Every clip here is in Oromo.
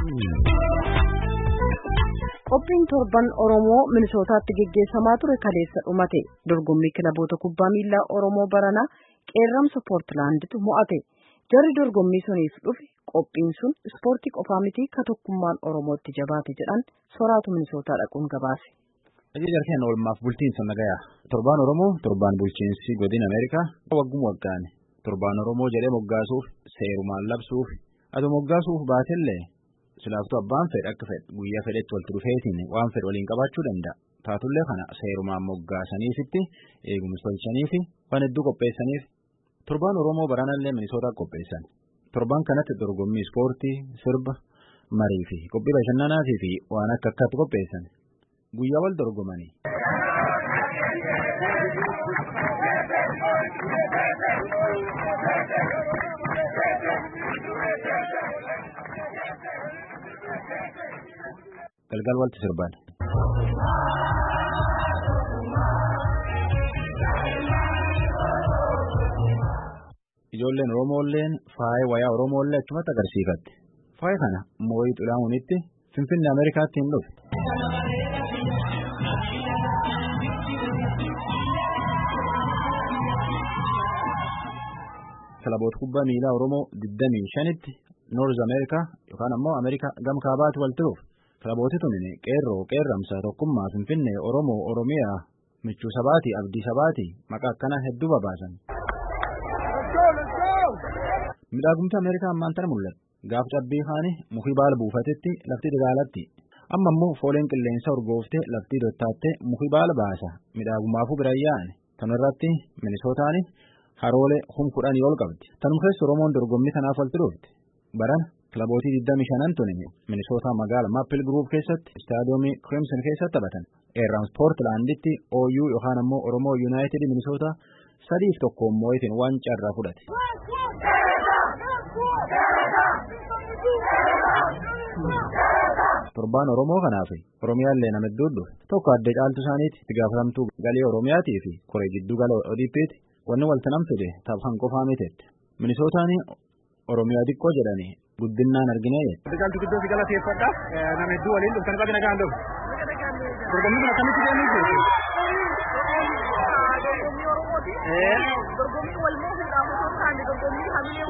Qophiin torban Oromoo Minisootaatti geggeessamaa ture kaleessa dhumate. Dorgommii kilaboota kubbaa miilaa Oromoo Baranaa qeerramsa Poortilaanditu mo'ate. Jarri dorgommii suniif dhufe qophiin sun ispoortii qofaa miti ka tokkummaan Oromootti jabaate jedhan soraatu Minisootaa dhaquun gabaase. Jarkeen oolmaaf bulchiinsa nagayaa. Torbaan Oromoo torbaan bulchiinsi godina Ameerikaa wagguma waggaane. Torbaan Oromoo jedhee moggaasuuf seerumaan labsuuf ati moggaasuuf baatellee silaaftuu abbaan fedhe akka fedhe guyyaa fedhetti walitti dhufeetiin waan fedhe waliin qabaachuu danda'a. Taatullee kana seerumaan moggaasaniifitti eegumsa tolchaniifi waan hedduu qopheessaniif torbaan Oromoo baranallee Minisootaa qopheessan. Torbaan kanatti dorgommii ispoortii, sirba, marii fi qophii bashannanaatii fi waan akka akkaatti qopheessan. Guyyaa wal dorgomanii. Galgal walti sirban. Ijoolleen Oromoolleen faaya wayaa Oromoollee achumatti agarsiifatti. Faaya kana moo'ii xulaamuunitti Finfinnee Ameerikaatti hin dhufe. Kilaboota kubbaa miilaa Oromoo 25tti Noorz Ameerikaa yookaan ammoo Ameerikaa gama kaabaatti walitti dhufe. Kilabooti tuni qeerroo qeerramsaa tokkummaa Finfinnee Oromoo Oromiyaa michuu sabaati abdii sabaati maqaa akkanaa hedduu babaasan. Midhaagumti Ameerikaa ammaan tana mul'ata. Gaaf cabbii kaani mukii baala buufatetti lafti dagaalatti. Amma immoo fooleen qilleensa urgooftee lafti dottaattee mukii baala baasa. Midhaagumaafuu biraan yaa'ani. Tanirratti Minisootaani haroolee 10,000 ol qabdi. Tanuma keessa Oromoon dorgommii kanaaf walitti dhufte. Baran kilabootii 25 tuni Minisootaa magaalaa Maapil Group keessatti istaadiyoomii Crimson keessatti taphatan. Eerrams Poortilaanditti OU yookaan ammoo Oromoo Yuunaayitid Minisootaa 3-1 moo'itiin waancaa irraa fudhate. Torbaan Oromoo kanaaf Oromiyaallee nama hedduu dhufe. Tokko addee caaltuu isaaniiti itti gaafatamtuu galii Oromiyaatii fi koree jidduu gala ODP'ti. Wanni walitti nam fide taphaan qofaa miteetti. Minisootaan Oromiyaa xiqqoo jedhanii guddinaan arginee jedhe. Caaltuu gidduu fi galateeffadha. Nama hedduu waliin dhuftan qabina nagaan dhufu. Dorgommii kana akkamitti deemuu jiru? Dorgommii wal moohuudhaaf osoo taane dorgommii hamilee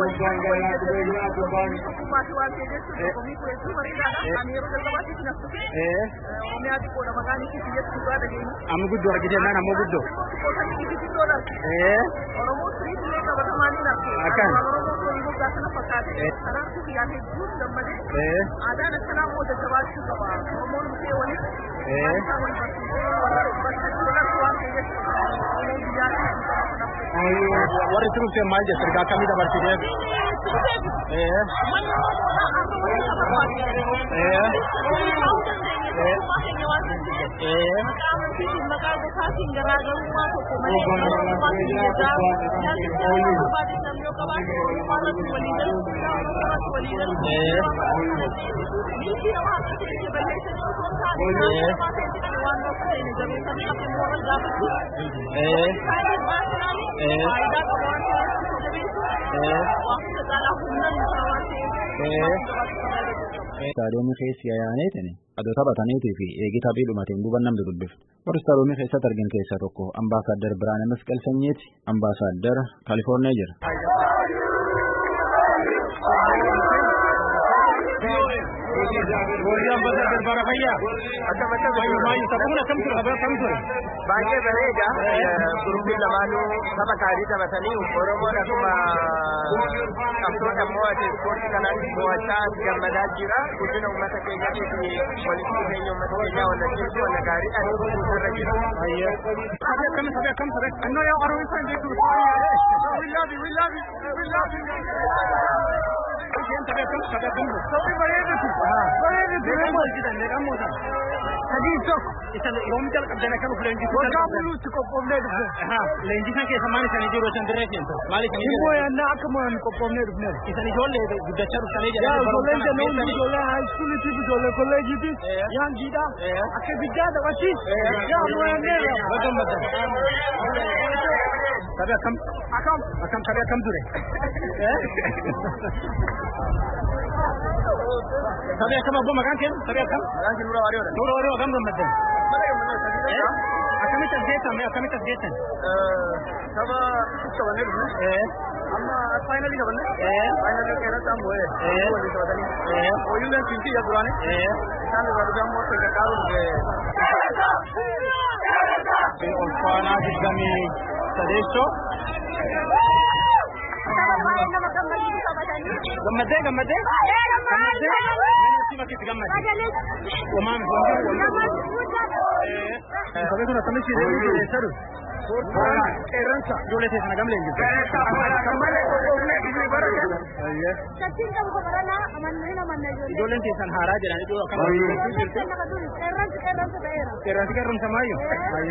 waliin dorgommii kureessuu bareedaadha. Ani yeroo jalqabaatiif naf dhufe Oromiyaa xiqqoodha maqaan ishee biyyattii dhugaa dhageenya. Amma guddoo argitennaan ammoo guddoo. Oromoo siriitillee qabatamaanii nafte. Akkan. Oromoo foonii moggaa sana fakkaate. Kanaafuu guyyaan hedduun gammadee. Aadaan akkanaa immoo jajjabaachuu qaba. Oromoon dhufee walitti. Isaa wal barsiisee bakka walirratti waan ta'eef Oromoon biyyaa warri turufte maal jette ergaa akkamii dabarsitee? Istaadiyoomii keessa yaa'aniitiin adoo taphataniitii fi eegii taphii dhumateen duuba namni dubbifne. Warri istaadiyoomii keessatti argin keessaa tokko Ambaasaadder Biraanee Masqal Sanyiiti. Ambaasaadder Kaalifoorniyaa jira. Warri Ambaasaadder Baarafayyaa. Akkamitti baay'ee taphuun akkamitti baay'ee bareeda. Gurguruu lamaanuu tapha gaarii taphatanii Oromoon akkuma qabsoota mo'ate ispoortii kanaan mo'achaa gammadaa jira. Guddina uummata keenyaatii fi walitti dhufeenya uummata keenyaa wal jijjiiruu wal gaariidhaan irra jira. Akkam annoo yaa Oromoo isaan jechuudha. We love you. Isa Oromoo jalqabdana kan leenjii waggaa buluutti qophoofnee dhufne. Leenjii kan keessa maal isanii jiru isin dirree keessa? Maal isanii jiru? Immoo yaannaa akkamaan qophoofnee dhufne. Isin ijoollee guddachaa dhuftanii jedhanii barumsa ijoolleen jennuun ijoollee haayiskuuliitiif ijoollee kolleejiitiif yaangiidha. Akka biddaa taphatti yaa moo'anneera. Bagammadda. Taphee akkam taphee akkam ture? Sabi akkam abbo maqaan kee? Sabi akkam? Maqaan kee Nuura Waariyoo dha. Nuura Waariyoo akkam gammaddan? Akkamitti as geessan? Saba qabannee dhufne. Amma faayinalii qabanne. Faayinalii keessatti ammoo waliin taphatanii. Ooyiruu Finfinnee yaa duraanii. Isaan irraa dhugaa immoo akka qaaruun Olfaanaa digdamii sadeessoo. Gammadee? Gammadee? Sabee kun akkamitti jedhu? Qeerransa ijoollee teessana gam leenjifte? Ijoolleen teessan haaraa jedhan iddoo qeerransi qeerransa maayyoo?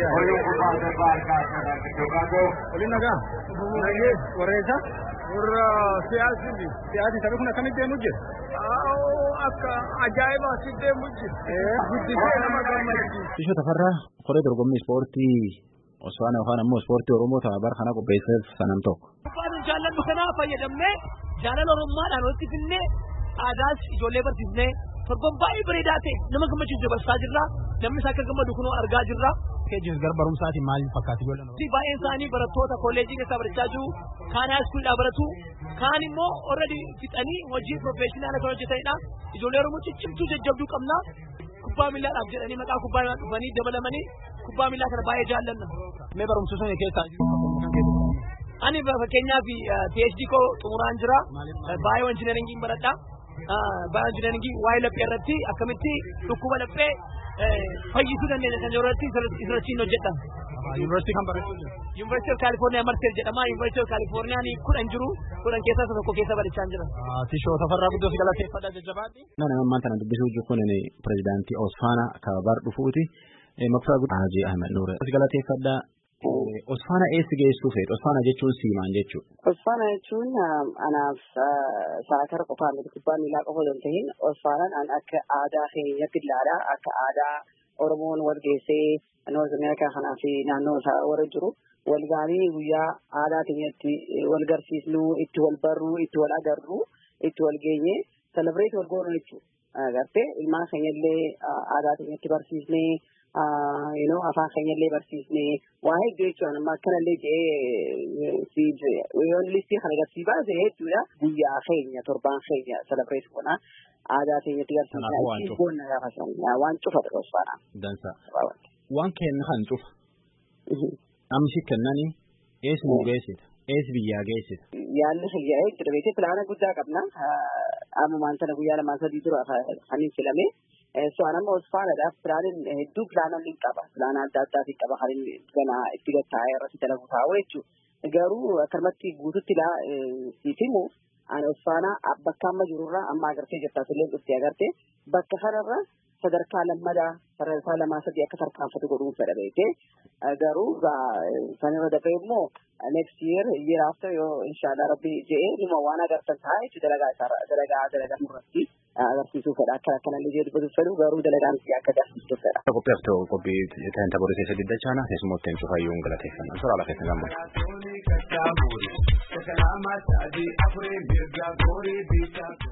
Waliin nagaa? Warreessa? Warra siyaasni. Siyaasni sabee kun akkamitti deemu jira? Akka ajaa'iba asitti deemu jira. Guddisee nama gammachiisa. Ishoo Tafarraa qoree dorgommii ispoortii Osfaana yookaan ammoo ispoortii Oromoo tapha bara kana qopheesseef sanam tokko. Uffata jaalladhu kana fayyadamnee jaalala Oromummaadhaan walitti finnee aadaas ijoollee barsiisnee torban baay'ee bareedaa ta'e nama gammachiisu dabarsaa jirra. Namni isaa akka gammadu kunoo argaa jirra. Keejjis gara barumsaatiin maal fakkaata ijoolleen? Baay'een isaanii barattoota kolleejii keessaa barachaa jiru. Kaan haayiskuulidhaa baratu. Kaan immoo already fixanii hojii profeeshinaala kan hojjetanidha. Ijoollee Oromoo ciccimtuu jajjabduu qabna. Kubbaa miillaadhaaf jedhanii maqaa kubbaa miillaa dhufanii dabalamanii kubbaa miillaa kana baay'ee jaallanna. Mee barumsa sana keessaa jiru? Ani fakkeenyaaf PhD koo xumuraan jira. Baay'ee injineeringiin baradha. Baay'ee injineeringii waa'ee laphee irratti akkamitti dhukkuba laphee fayyisuu dandeenya kan irratti isirrachiin hojjedha. Yuunivarsiitii kan barachuu jiru? Yuunivarsiitii of Kaalifoorniyaa Marseer jedhama. Yuunivarsiitii of Kaalifoorniyaan 10 jiru. 10 keessaa tokko keessa barachaa jira. Tishoo Tafarraa guddoo si galateeffadha jajjabaadhi. Nama ammaan tana dubbisuu jiru kun pirezidaantii Osfaana kababar dhufuuti. Maqsaa guddaa Hajii Ahmed Nuura. Si galateeffadha. Osfaana eessi geessuu feetu? Osfaana jechuun siimaan jechuudha. Osfaana jechuun anaaf saakara qofaa miti kubbaa miilaa qofa osoo hin ta'in Osfaanaan akka aadaa keenyatti ilaala. Akka aadaa Oromoon wal geessee Noorz Ameerikaa kanaa fi naannoo isaa warra jiru wal gaanii guyyaa aadaa keenyatti wal garsiisnu, itti wal barru, itti wal agarru, itti wal geenye selebireet wal goonu jechuudha. Agartee ilmaan keenyallee aadaa keenyatti barsiisnee afaan keenyallee barsiisnee waa hedduu jechuudha. Amma akkanallee jedhee yoon listii kana agarsiisaa ta'e jechuudha. Guyyaa keenya torbaan keenya selebireet goona. Aadaa keenyatti garsiisnee goonna gaafa sana waan cufa ta'e Osfaana. Dansa. Waan kenna kan cufa. Amsi kennani ees nu geessita. Ees biyyaa geessita. Yaalli fayyaa jechuudha. Beekee pilaana guddaa qabna. Ammumaan sana guyyaa lamaan sadii dura kan hin filame. So'aanama Osfaanaadhaaf pilaanin hedduu pilaanan ni qaba. Pilaana adda addaatii qaba kan ganaa itti gattaa'ee irratti dalagu taa'u jechuudha. Garuu akkanumatti guututti siif himu ani Osfaanaa bakka amma jirurraa amma agartee jirta illee dhuftee agartee bakka kanarra sadarkaa lammadaa sadarkaa lamaa sadii akka tarkaanfatu godhuun fedha beekee garuu sanirra dafee immoo next year after yoo inshallah rabbi jedhee dhuma waan agartan ta'a jechuudha dalagaa murratti agarsiisuu fedha akkanallee jedhu dubbatu fedhu garuu dalagaan akka agarsiisuu fedha. Qopheeffatoo qophii ta'een taphoota keessa diddachaa keessummootteen cufayyuun galateeffannaa soraa lafa itti gammadu.